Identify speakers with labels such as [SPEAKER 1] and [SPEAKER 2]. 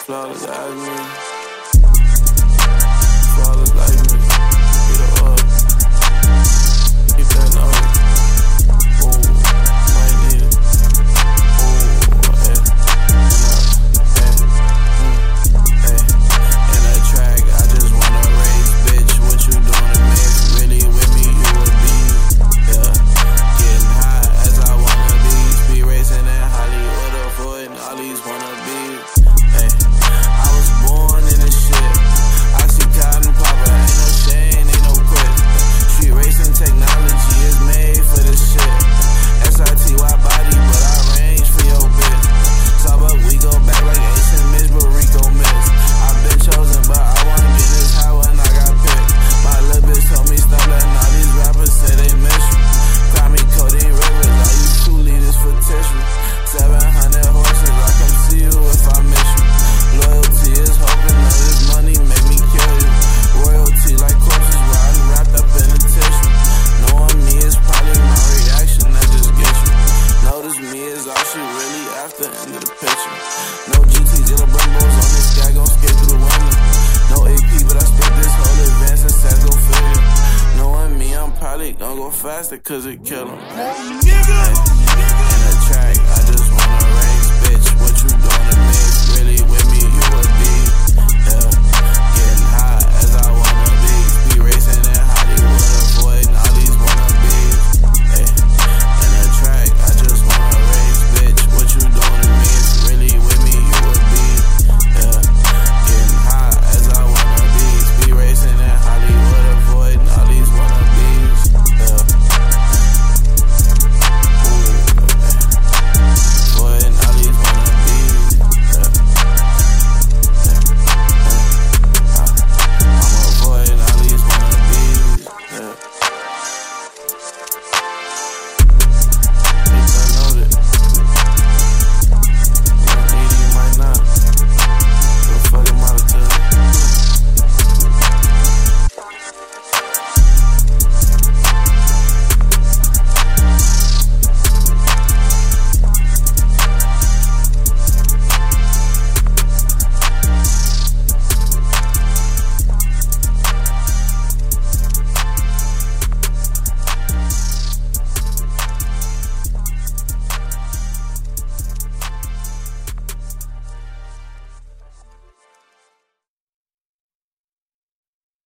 [SPEAKER 1] flawless as me. Flawless like me. Get her up. Keep that note. Ooh, might need it. Ooh, hey. In that track, I just wanna race, bitch. What you doing to me? Really with me, you a beast. Yeah. Getting high as I wanna be. Speed racing in Hollywood, avoiding all these wannabes. Hey, I was born in this shit. I see cotton popper, ain't no shame, ain't no quit. Street racing technology is made for this shit. SRTY body, but I range for your bitch. Starbuck, we go back like Ace and Mitch, but Rico missed. I've been chosen, but I wanna get this high when I got picked. My little bitch told me stop letting all these rappers say they miss you. Cry me Codeine Rivers, I use 2 liters for tissue. 700 horses, I come see you if I miss you. Loyalty is hoping that this money make me kill you. Royalty like corpses riding wrapped up in a tissue. Knowing me is probably my reaction that just gets you. Notice me is all she really after, end of the picture. No GTs, yellow Brembos on this guy gon' skate through the window. No AP, but I spent this whole advance and says go figure. Knowing me, I'm probably gon' go faster cause it kill him.